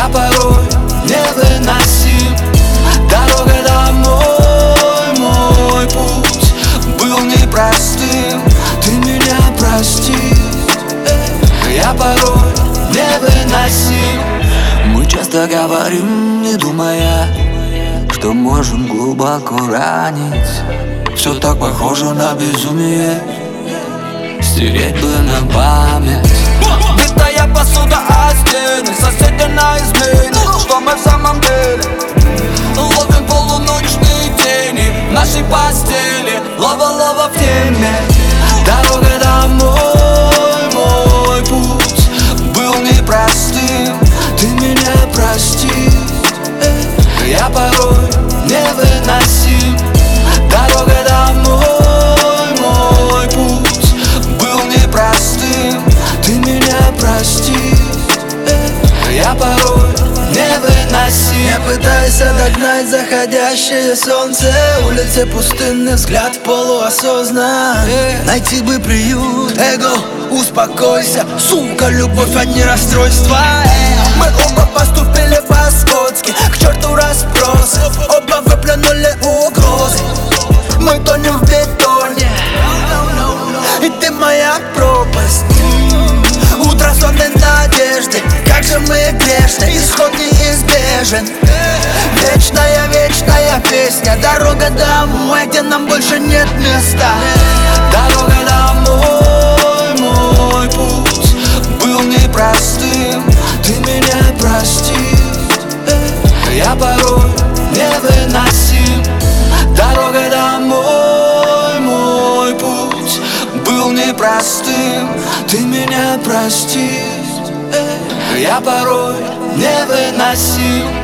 Я порой невыносим. Дорога домой, мой путь был непростым. Ты меня прости, я порой невыносим. Мы часто говорим, не думая, что можем глубоко ранить. Все так похоже на безумие, стереть бы на память. Битая посуда о стены, соседи на измене. Что мы в самом деле? Ловим полуночные тени в нашей постели. Лова-лова в теме. Дорога домой, мой путь был непростым. Ты меня прости, я порой невыносим. Дорога домой, мой путь был непростым. Ты меня прости, я порой невыносим. Я пытаюсь догнать заходящее солнце. Улицы пустынный взгляд полуосознан. Найти бы приют, эго, успокойся. Сука, любовь, а не расстройство. Мы оба поступили по-скотски, к черту расспросы. Оба выплюнули угрозы. Мы тонем в бетоне, и ты моя пропасть. Ултрасонной надежды, как же мы грешны, исход неизбежен. Вечная, вечная песня, дорога домой, где нам больше нет места. Дорога домой, мой путь был непростым. Ты меня прости, я порой невыносим. Дорога домой, мой путь был непростым. Ты меня прости, я порой невыносим.